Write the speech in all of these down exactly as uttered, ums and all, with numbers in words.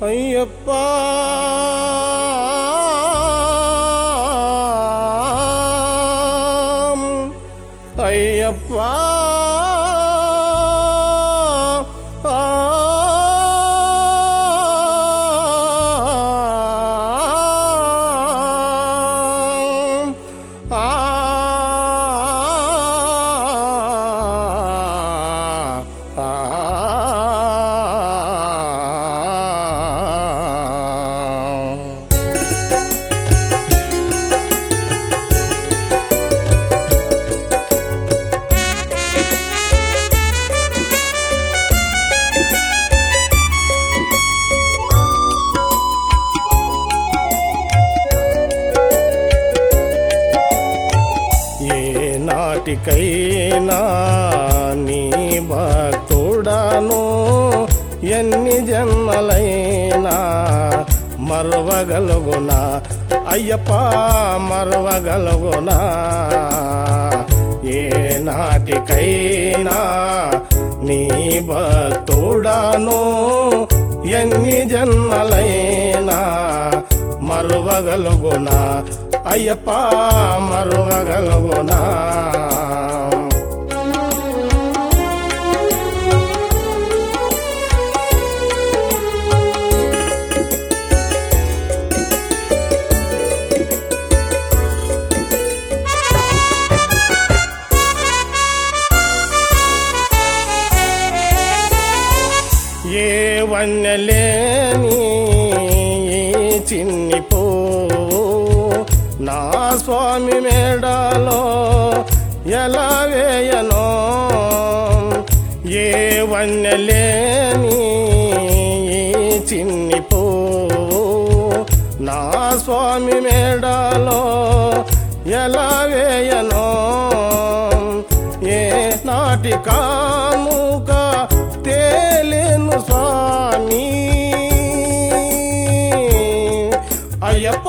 అయ్యప్ప అయ్యప్ప నాటికైనా నీ భక్తుడను ఎన్ని జన్మలైనా మరువగలుగునా అయ్యప్ప మరువగలుగునా ఏ నాటికైనా నీ భక్తుడను ఎన్ని జన్మలైనా మరువగలుగునా అయ్యప్ప మరువగలుగునా ఏ వన్నెలేని చిన్ని పువ్వు నా స్వామి మేడలో ఎలా వేయనో ఏ వన్నెలేని చిన్ని పువ్వు నా స్వామి మేడలో ఎలా వేయనో ఏ నాటి కాముక తేలేను స్వామి అయ్యప్ప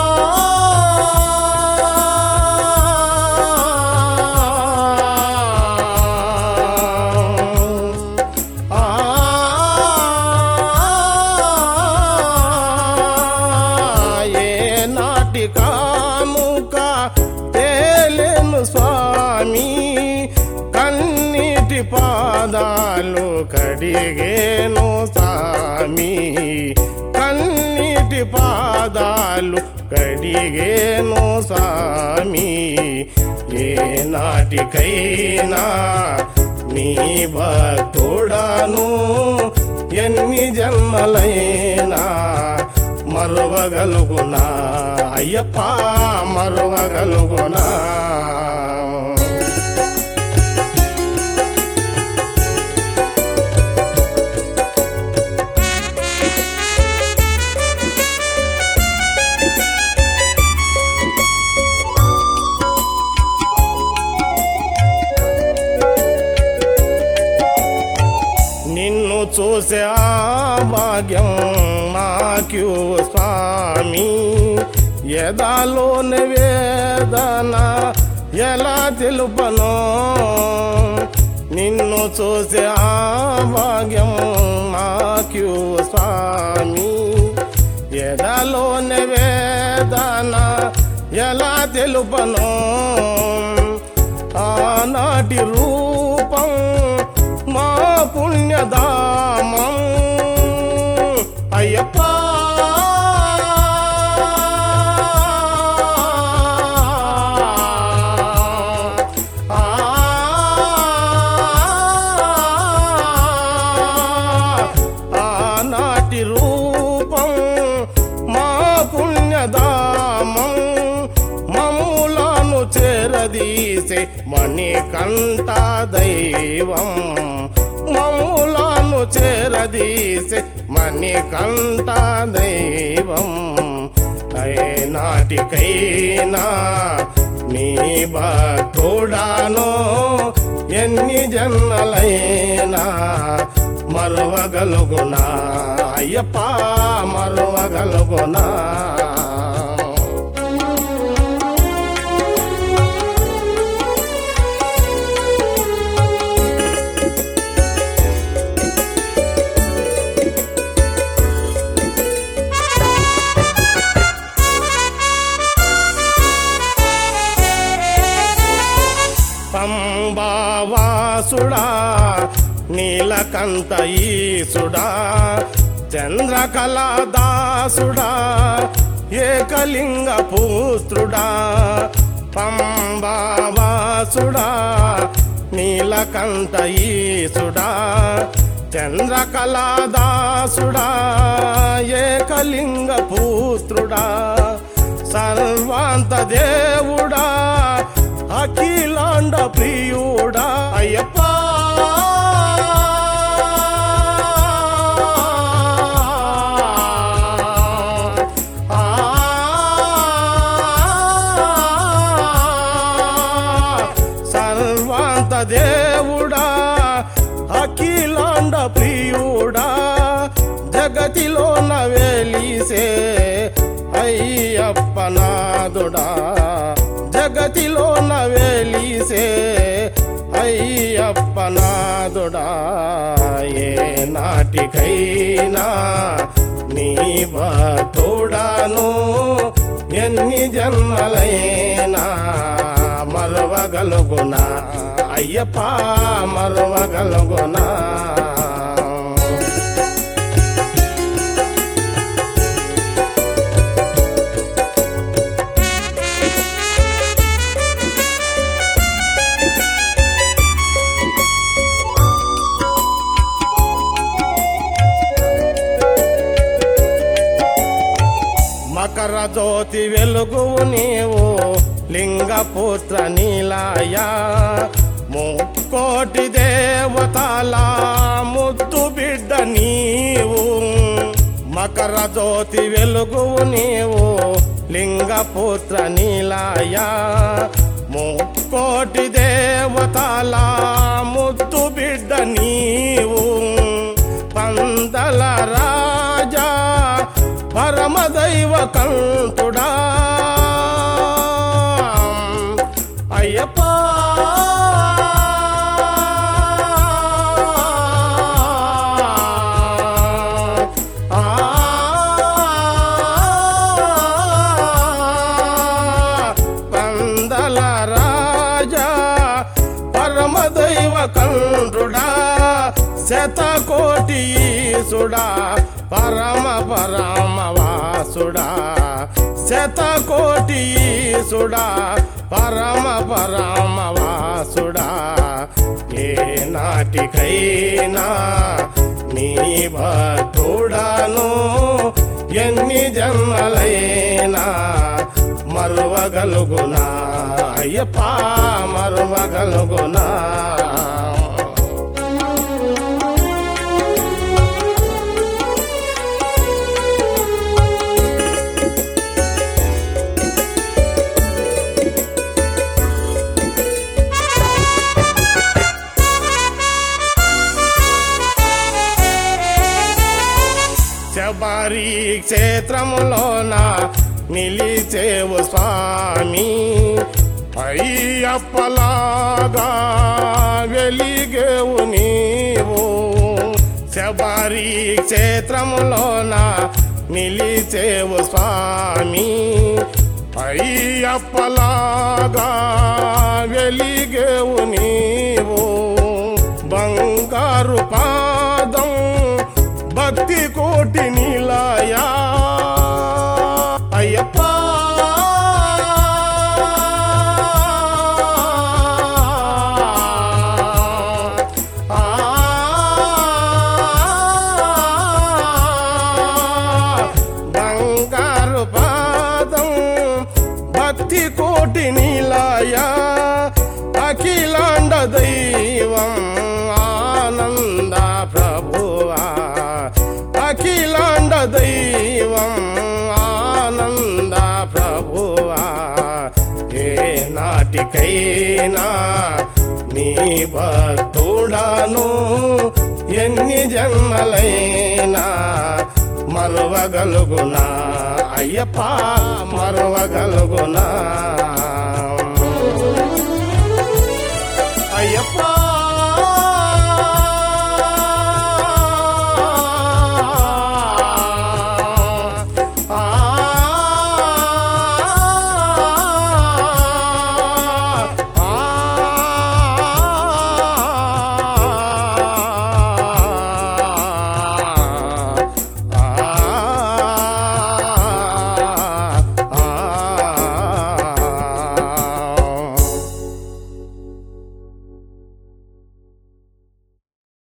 కాముక తేలేను స్వామి కన్నీటి పాదాలు కడిగేను స్వామి కన్నీటి పాదాలు కడిగేను స్వామి ఏ నాటికైనా నీ భక్తుడను ఎన్ని జన్మలైనా మరువగలుగునా అయ్యప్ప మరువగలుగునా నిన్ను చూసే ఆ భాగ్యం మాకు స్వామి ఎదాలోని వేదన ఎలా తెలుపనో నిన్ను చూసే ఆ భాగ్యం మాకు స్వామి ఎదాలోని వేదన ఎలా తెలుపనో ఆనాటి రూపం మా పుణ్యధామం అయ్యప్ప ఆనాటి రూపం మా పుణ్యధామం మమ్ములను చేరదీసే మణికంఠ దైవం మమ్ములను చేరదీసే మణికంఠ దైవం నాటికైనా నీ భక్తుడను ఎన్ని జన్మలైనా మరువగలుగునా అయ్యప్ప మరువగలుగునా నీలకంఠ ఈసుడా చంద్రకళా దాసుడా ఏకలింగ పుత్రుడా పంబావాసుడా నీలకంఠ ఈసుడా చంద్రకళా దాసుడా ఏకలింగ పుత్రుడా సర్వాంత దేవుడా అఖిలాండ ప్రియుడా అయ్యప్ప సర్వాంత దేవుడా అఖిలాండ ప్రియుడా జగతిలోన వెలిసే అయ్యప్ప నాదుడా జగతిలోన వెలిసే అయ్యప్ప నాదుడా ఏ నాటికైనా నీ భక్తుడాను ఎన్ని జన్మలైనా మరువగలుగునా అయ్యప్ప మరువగలుగునా మకర జ్యోతి వెలుగు నీవు లింగపుత్ర నీలాయ ముక్కోటి దేవతల ముద్దు బిడ్డ నీవు మకర జ్యోతి వెలుగు నీవు లింగపుత్ర నీలాయ ముక్కోటి దేవతల ముద్దు బిడ్డ నీవు పందల రాజా పరమదైవ కంఠుడా అయ్యప్ప పందల రాజా పరమదైవ కంఠుడా శతకోటి ఈసుడా పరమ పరమ వాసుడా శతకోటి ఈసుడా పరమ పరమ వాసుడా ఏ నాటికైనా నీ భక్తుడాను ఎన్ని జన్మలైనా మరువగలుగునా అయ్యప్ప మరువగలుగునా శబరి క్షేత్రములోన నిలిచేవు స్వామి అయ్యప్పలాగా వెలిగేవు నీవు శబరి క్షేత్రములోన నిలిచేవు స్వామి అయ్యప్పలాగా వెలిగేవు నీవు బంగారు పాదం భక్తి కోటి నీలాయా అయ్యప్ప బంగారు పాదం భక్తి కోటి నీలాయా అఖిలాండ దైవం ఆనంద ప్రభువా అఖిలాండ దైవం ఆనంద ప్రభువా ఏ నాటికైనా నీ భక్తుడాను ఎన్ని జన్మలైనా మరువగలుగునా అయ్యప్ప మరువగలుగునా